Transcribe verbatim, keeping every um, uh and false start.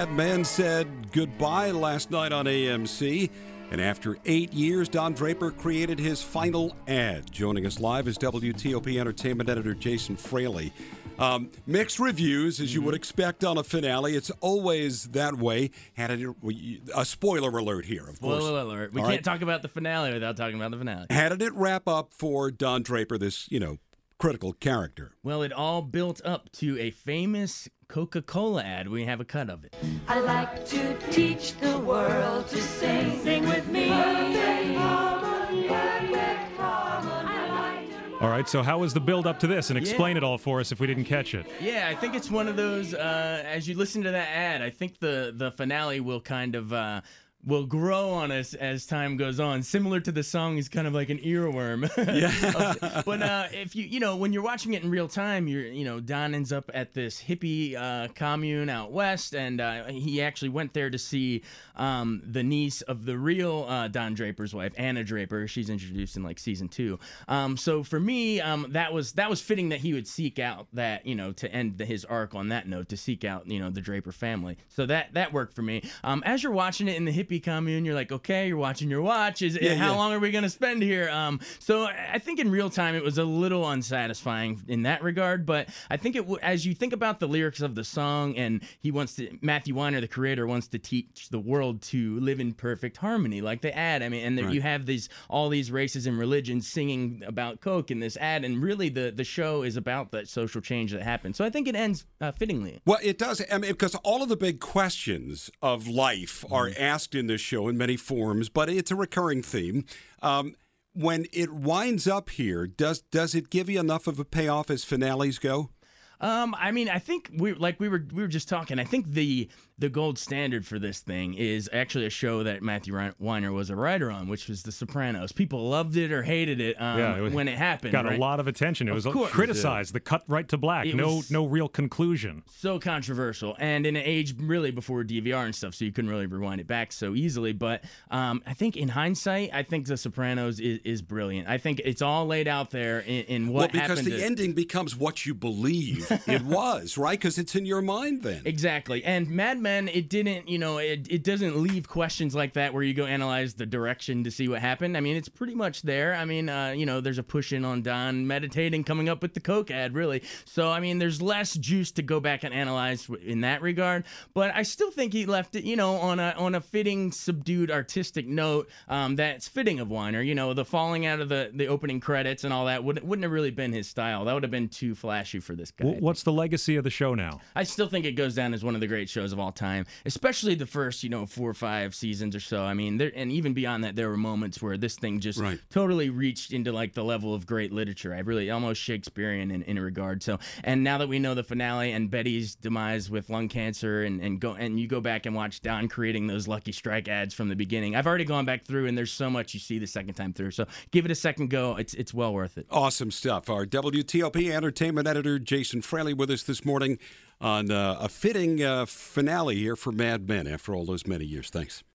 Mad Men said goodbye last night on A M C. And after eight years, Don Draper created his final ad. Joining us live is W T O P Entertainment Editor Jason Fraley. Um, mixed reviews, as you would expect on a finale. It's always that way. Had it, a spoiler alert here, of course. Spoiler alert. We All can't right. talk about the finale without talking about the finale. How did it wrap up for Don Draper, this, you know, critical character? Well, it all built up to a famous Coca-Cola ad. We have a cut of it. I like to teach the world to sing. Sing with me. Perfect harmony, perfect harmony. All right, so how was the build up to this? And explain Yeah. it all for us if we didn't catch it. Yeah, I think it's one of those, uh, as you listen to that ad, I think the, the finale will kind of... Uh, will grow on us as time goes on. Similar to the song is kind of like an earworm. Yeah. But uh, if you, you know, when you're watching it in real time, you're, you know, Don ends up at this hippie uh, commune out west, and uh, he actually went there to see um, the niece of the real uh, Don Draper's wife, Anna Draper. She's introduced in like season two. Um, so for me, um, that was that was fitting that he would seek out that, you know, to end the, his arc on that note, to seek out, you know, the Draper family. So that that worked for me. Um, as you're watching it in the hippie commune, you're like, okay, you're watching your watch. Is Yeah, how yeah. long are we gonna spend here? Um, so I think in real time it was a little unsatisfying in that regard. But I think it w- as you think about the lyrics of the song, and he wants to, Matthew Weiner, the creator, wants to teach the world to live in perfect harmony, like the ad. I mean, and there, Right. you have these all these races and religions singing about Coke in this ad, and really the the show is about that social change that happened. So I think it ends uh, fittingly. Well, it does, I mean, because all of the big questions of life are asked in this show in many forms, but it's a recurring theme. Um, when it winds up here, does does it give you enough of a payoff as finales go? Um, I mean, I think we like we were we were just talking. I think the the gold standard for this thing is actually a show that Matthew Ri- Weiner was a writer on, which was The Sopranos. People loved it or hated it, um, Yeah, it was- when it happened. Got right? a lot of attention. It Of was course. criticized. The cut right to black. It no, was- no real conclusion. So controversial, and in an age really before D V R and stuff, so you couldn't really rewind it back so easily. But um, I think in hindsight, I think The Sopranos is, is brilliant. I think it's all laid out there in, in what Well, because happened. the to- ending becomes what you believe it was, right? Because it's in your mind then. Exactly. And Mad Men, it didn't, you know, it, it doesn't leave questions like that where you go analyze the direction to see what happened. I mean, it's pretty much there. I mean, uh, you know, there's a push in on Don meditating, coming up with the Coke ad, really. So, I mean, there's less juice to go back and analyze in that regard. But I still think he left it, you know, on a on a fitting, subdued, artistic note um, that's fitting of Weiner. You know, the falling out of the, the opening credits and all that wouldn't, wouldn't have really been his style. That would have been too flashy for this guy. W- What's the legacy of the show now? I still think it goes down as one of the great shows of all time, especially the first, you know, four or five seasons or so. I mean, there, and even beyond that, there were moments where this thing just Right. totally reached into like the level of great literature. I really almost Shakespearean in, in a regard. So, and now that we know the finale and Betty's demise with lung cancer, and and go and you go back and watch Don creating those Lucky Strike ads from the beginning. I've already gone back through, and there's so much you see the second time through. So, give it a second go. It's it's well worth it. Awesome stuff. Our W T O P Entertainment Editor Jason Fraley with us this morning on uh, a fitting uh, finale here for Mad Men after all those many years. Thanks.